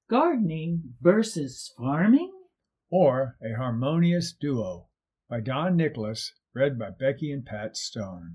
Gardening versus farming? Or A Harmonious Duo by Don Nicholas, read by Becky and Pat Stone.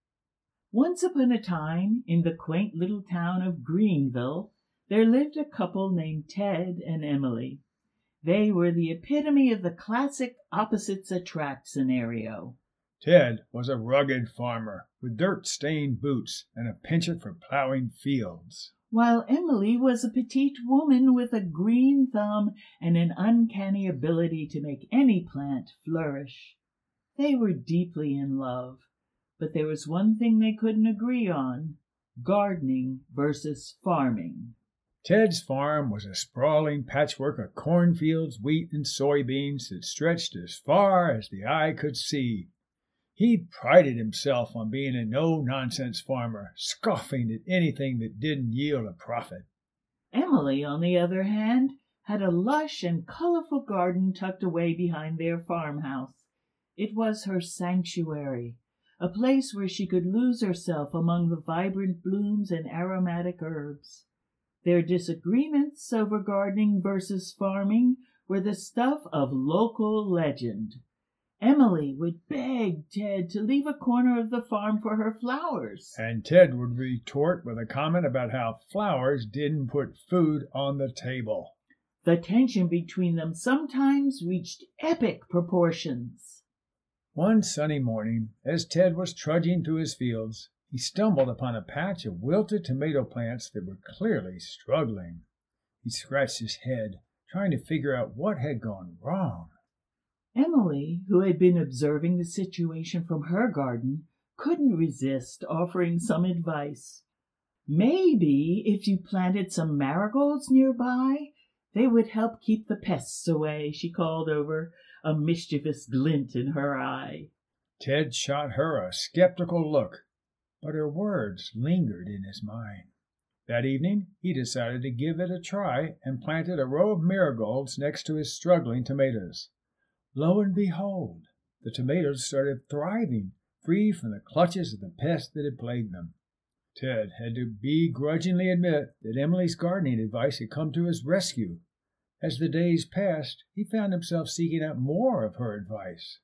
Once upon a time, in the quaint little town of Greenville, there lived a couple named Ted and Emily. They were the epitome of the classic opposites attract scenario. Ted was a rugged farmer with dirt-stained boots and a penchant for plowing fields, while Emily was a petite woman with a green thumb and an uncanny ability to make any plant flourish. They were deeply in love, but there was one thing they couldn't agree on: gardening versus farming. Ted's farm was a sprawling patchwork of cornfields, wheat, and soybeans that stretched as far as the eye could see. He prided himself on being a no-nonsense farmer, scoffing at anything that didn't yield a profit. Emily, on the other hand, had a lush and colorful garden tucked away behind their farmhouse. It was her sanctuary, a place where she could lose herself among the vibrant blooms and aromatic herbs. Their disagreements over gardening versus farming were the stuff of local legend. Emily would beg Ted to leave a corner of the farm for her flowers, and Ted would retort with a comment about how flowers didn't put food on the table. The tension between them sometimes reached epic proportions. One sunny morning, as Ted was trudging through his fields, he stumbled upon a patch of wilted tomato plants that were clearly struggling. He scratched his head, trying to figure out what had gone wrong. Emily, who had been observing the situation from her garden, couldn't resist offering some advice. Maybe if you planted some marigolds nearby, they would help keep the pests away, she called over, a mischievous glint in her eye. Ted shot her a skeptical look, but her words lingered in his mind. That evening, he decided to give it a try and planted a row of marigolds next to his struggling tomatoes. Lo and behold, the tomatoes started thriving, free from the clutches of the pests that had plagued them. Ted had to begrudgingly admit that Emily's gardening advice had come to his rescue. As the days passed, he found himself seeking out more of her advice.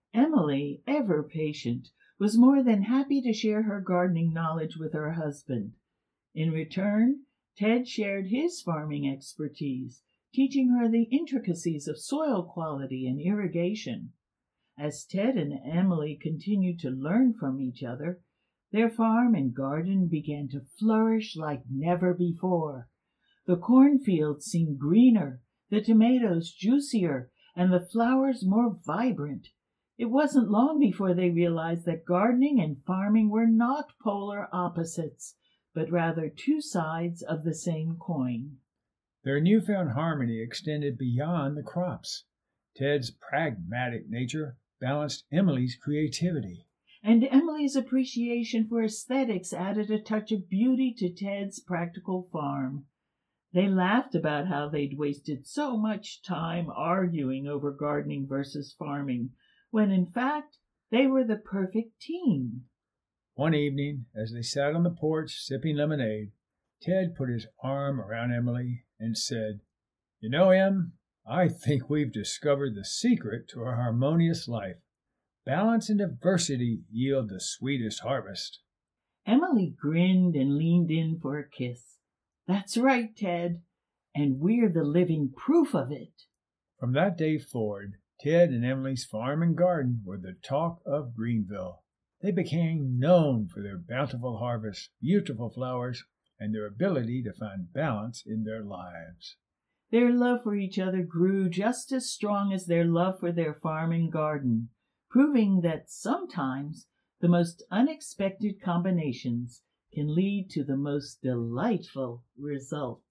Emily, ever patient, was more than happy to share her gardening knowledge with her husband. In return, Ted shared his farming expertise, teaching her the intricacies of soil quality and irrigation. As Ted and Emily continued to learn from each other, their farm and garden began to flourish like never before. The cornfields seemed greener, the tomatoes juicier, and the flowers more vibrant. It wasn't long before they realized that gardening and farming were not polar opposites, but rather two sides of the same coin. Their newfound harmony extended beyond the crops. Ted's pragmatic nature balanced Emily's creativity, and Emily's appreciation for aesthetics added a touch of beauty to Ted's practical farm. They laughed about how they'd wasted so much time arguing over gardening versus farming, when in fact they were the perfect team. One evening, as they sat on the porch sipping lemonade, Ted put his arm around Emily and said, "You know, Em, I think we've discovered the secret to a harmonious life. Balance and diversity yield the sweetest harvest." Emily grinned and leaned in for a kiss. "That's right, Ted, and we're the living proof of it." From that day forward, Ted and Emily's farm and garden were the talk of Greenville. They became known for their bountiful harvests, beautiful flowers, and their ability to find balance in their lives. Their love for each other grew just as strong as their love for their farm and garden, proving that sometimes the most unexpected combinations can lead to the most delightful results.